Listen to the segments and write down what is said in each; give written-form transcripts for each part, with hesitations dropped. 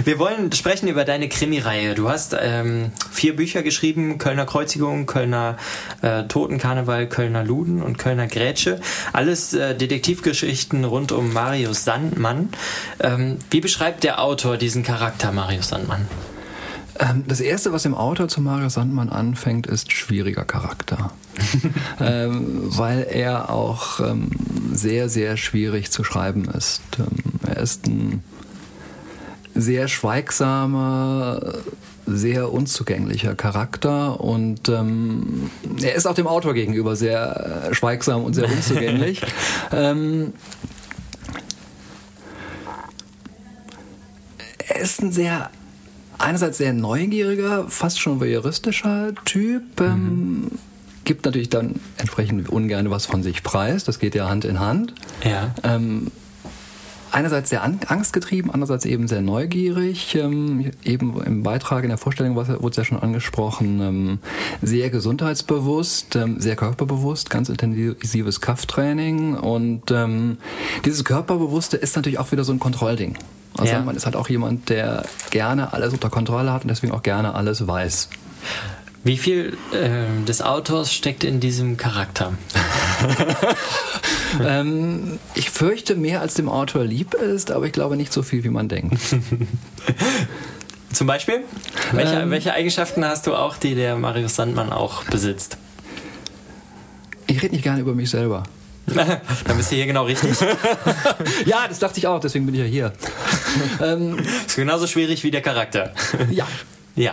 Wir wollen sprechen über deine Krimireihe. Du hast 4 Bücher geschrieben: Kölner Kreuzigung, Kölner Totenkarneval, Kölner Luden und Kölner Grätsche. Alles Detektivgeschichten rund um Marius Sandmann. Wie beschreibt der Autor diesen Charakter Marius Sandmann? Das Erste, was im Autor zu Marius Sandmann anfängt, ist schwieriger Charakter. Weil er auch sehr, sehr schwierig zu schreiben ist. Er ist ein sehr schweigsamer, sehr unzugänglicher Charakter und er ist auch dem Autor gegenüber sehr schweigsam und sehr unzugänglich. Er ist ein einerseits sehr neugieriger, fast schon voyeuristischer Typ, gibt natürlich dann entsprechend ungern was von sich preis, das geht ja Hand in Hand. Ja. Einerseits sehr angstgetrieben, andererseits eben sehr neugierig, eben im Beitrag, in der Vorstellung wurde es ja schon angesprochen, sehr gesundheitsbewusst, sehr körperbewusst, ganz intensives Krafttraining und dieses Körperbewusste ist natürlich auch wieder so ein Kontrollding. Also ja. Man ist halt auch jemand, der gerne alles unter Kontrolle hat und deswegen auch gerne alles weiß. Wie viel des Autors steckt in diesem Charakter? Ich fürchte, mehr als dem Autor lieb ist, aber ich glaube nicht so viel, wie man denkt. Zum Beispiel? Welche Eigenschaften hast du auch, die der Marius Sandmann auch besitzt? Ich rede nicht gerne über mich selber. Dann bist du hier genau richtig. Ja, das dachte ich auch, deswegen bin ich ja hier. Ist genauso schwierig wie der Charakter. Ja. Ja.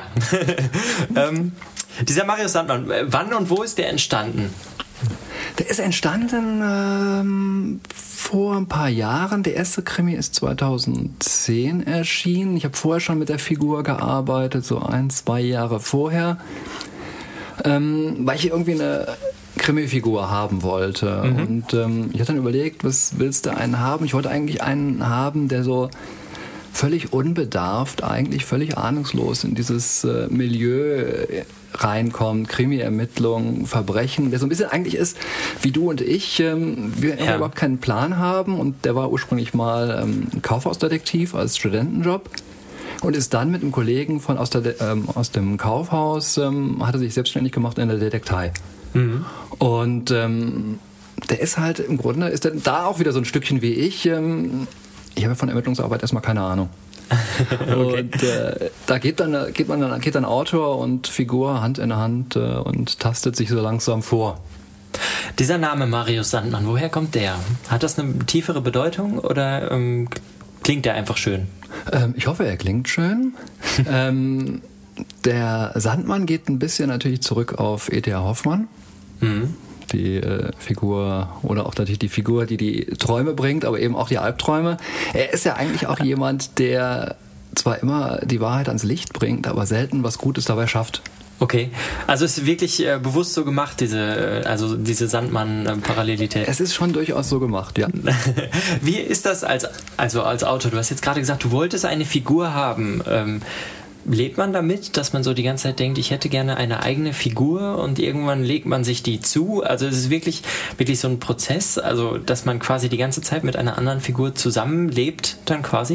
Dieser Marius Sandmann, wann und wo ist der entstanden? Der ist entstanden vor ein paar Jahren. Der erste Krimi ist 2010 erschienen. Ich habe vorher schon mit der Figur gearbeitet, so 1-2 Jahre vorher, weil ich irgendwie eine Krimi-Figur haben wollte. Und ich hatte dann überlegt, was willst du einen haben? Ich wollte eigentlich einen haben, der so völlig unbedarft, eigentlich völlig ahnungslos in dieses Milieu reinkommt, Krimi-Ermittlung, Verbrechen, der so ein bisschen eigentlich ist wie du und ich, wir überhaupt keinen Plan haben und der war ursprünglich mal Kaufhausdetektiv als Studentenjob und ist dann mit einem Kollegen aus dem Kaufhaus, hat er sich selbstständig gemacht in der Detektei. Und der ist halt im Grunde, ist dann da auch wieder so ein Stückchen wie ich. Ich habe von Ermittlungsarbeit erstmal keine Ahnung. Okay. Und da geht dann Autor und Figur Hand in Hand und tastet sich so langsam vor. Dieser Name Marius Sandmann, woher kommt der? Hat das eine tiefere Bedeutung oder klingt der einfach schön? Ich hoffe, er klingt schön. Der Sandmann geht ein bisschen natürlich zurück auf E.T.A. Hoffmann. Die Figur oder auch natürlich die Figur, die Träume bringt, aber eben auch die Albträume. Er ist ja eigentlich auch jemand, der zwar immer die Wahrheit ans Licht bringt, aber selten was Gutes dabei schafft. Okay, also ist wirklich bewusst so gemacht, diese Sandmann-Parallelität. Es ist schon durchaus so gemacht, ja. Wie ist das als Autor? Du hast jetzt gerade gesagt, du wolltest eine Figur haben. Lebt man damit, dass man so die ganze Zeit denkt, ich hätte gerne eine eigene Figur und irgendwann legt man sich die zu? Also es ist wirklich so ein Prozess, also dass man quasi die ganze Zeit mit einer anderen Figur zusammenlebt dann quasi?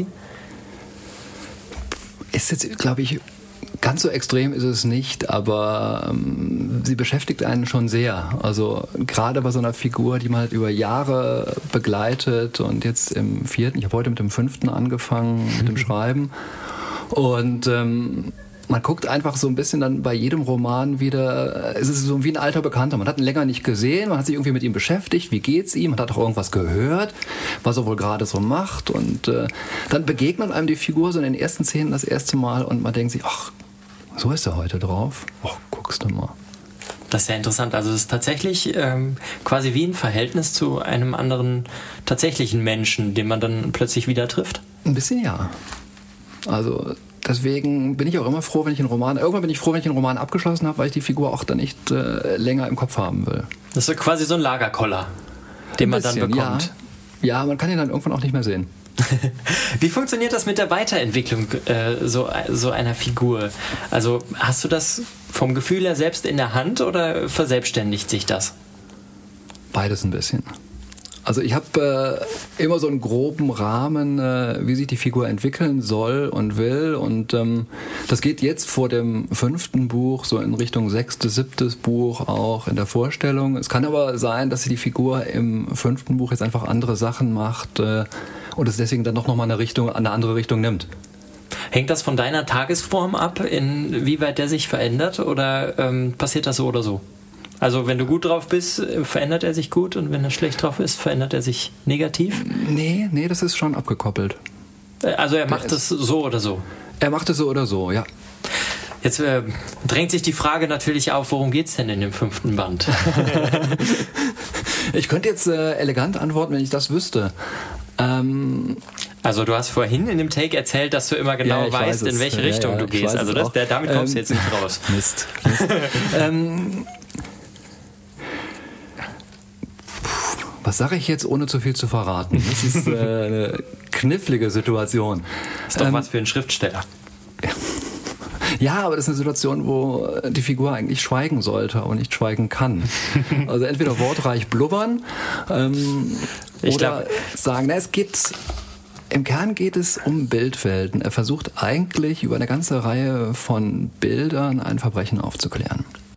Ist jetzt, glaube ich, ganz so extrem ist es nicht, aber sie beschäftigt einen schon sehr. Also gerade bei so einer Figur, die man halt über Jahre begleitet und jetzt im 4., ich habe heute mit dem 5. angefangen, mit dem Schreiben. Und man guckt einfach so ein bisschen dann bei jedem Roman wieder, es ist so wie ein alter Bekannter. Man hat ihn länger nicht gesehen, man hat sich irgendwie mit ihm beschäftigt, wie geht's ihm, man hat auch irgendwas gehört, was er wohl gerade so macht. Und dann begegnet einem die Figur so in den ersten Szenen das erste Mal und man denkt sich, ach, so ist er heute drauf. Ach, guckst du mal. Das ist ja interessant. Also es ist tatsächlich quasi wie ein Verhältnis zu einem anderen tatsächlichen Menschen, den man dann plötzlich wieder trifft. Ein bisschen ja. Also deswegen bin ich auch immer froh, wenn ich einen Roman abgeschlossen habe, weil ich die Figur auch dann nicht länger im Kopf haben will. Das ist quasi so ein Lagerkoller, den man dann bekommt. Ja, man kann ihn dann irgendwann auch nicht mehr sehen. Wie funktioniert das mit der Weiterentwicklung so einer Figur? Also hast du das vom Gefühl her selbst in der Hand oder verselbstständigt sich das? Beides ein bisschen. Also ich habe immer so einen groben Rahmen, wie sich die Figur entwickeln soll und will. Und das geht jetzt vor dem 5. Buch so in Richtung 6., 7. Buch auch in der Vorstellung. Es kann aber sein, dass die Figur im 5. Buch jetzt einfach andere Sachen macht und es deswegen dann noch mal eine andere Richtung nimmt. Hängt das von deiner Tagesform ab, inwieweit der sich verändert, oder passiert das so oder so? Also wenn du gut drauf bist, verändert er sich gut, und wenn er schlecht drauf ist, verändert er sich negativ? Nee, das ist schon abgekoppelt. Also er macht es so oder so? Er macht es so oder so, ja. Jetzt drängt sich die Frage natürlich auf, worum geht's denn in dem 5. Band? Ich könnte jetzt elegant antworten, wenn ich das wüsste. Also du hast vorhin in dem Take erzählt, dass du immer genau weißt, in welche Richtung du gehst. Also damit kommst du jetzt nicht raus. Mist. Was sage ich jetzt, ohne zu viel zu verraten? Das ist eine knifflige Situation. Das ist doch was für einen Schriftsteller. Ja, aber das ist eine Situation, wo die Figur eigentlich schweigen sollte, aber nicht schweigen kann. Also entweder wortreich blubbern oder sagen, im Kern geht es um Bildwelten. Er versucht eigentlich über eine ganze Reihe von Bildern ein Verbrechen aufzuklären.